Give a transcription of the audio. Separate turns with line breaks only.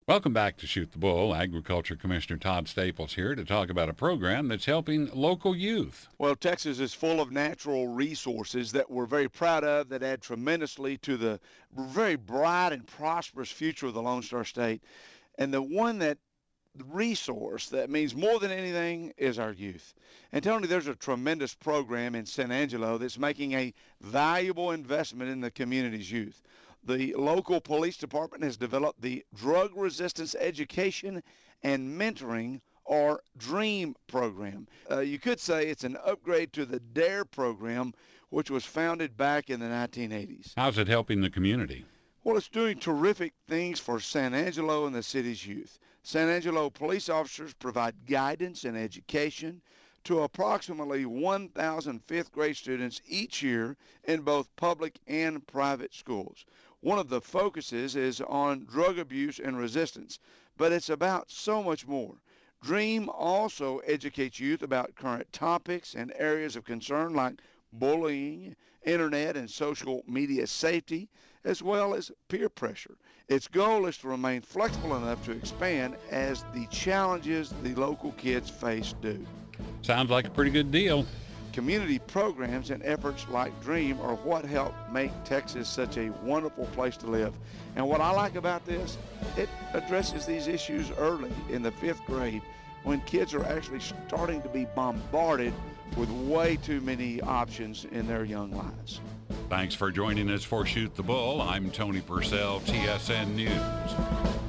Welcome back to Shoot the Bull. Agriculture Commissioner Todd Staples here to talk about a program that's helping local youth.
Well, Texas is full of natural resources that we're very proud of that add tremendously to the very bright and prosperous future of the Lone Star State. And the resource that means more than anything is our youth. And Tony, there's a tremendous program in San Angelo that's making a valuable investment in the community's youth. The local police department has developed the Drug Resistance Education and Mentoring, or DREAM program. You could say it's an upgrade to the DARE program, which was founded back in the 1980s.
How's it helping the community?
Well, it's doing terrific things for San Angelo and the city's youth. San Angelo police officers provide guidance and education to approximately 1,000 fifth grade students each year in both public and private schools. One of the focuses is on drug abuse and resistance, but it's about so much more. DREAM also educates youth about current topics and areas of concern like bullying, internet and social media safety, as well as peer pressure. Its goal is to remain flexible enough to expand as the challenges the local kids face do.
Sounds like a pretty good deal.
Community programs and efforts like DREAM are what help make Texas such a wonderful place to live. And what I like about this, it addresses these issues early in the fifth grade when kids are actually starting to be bombarded with way too many options in their young lives.
Thanks for joining us for Shoot the Bull. I'm Tony Purcell, TSN News.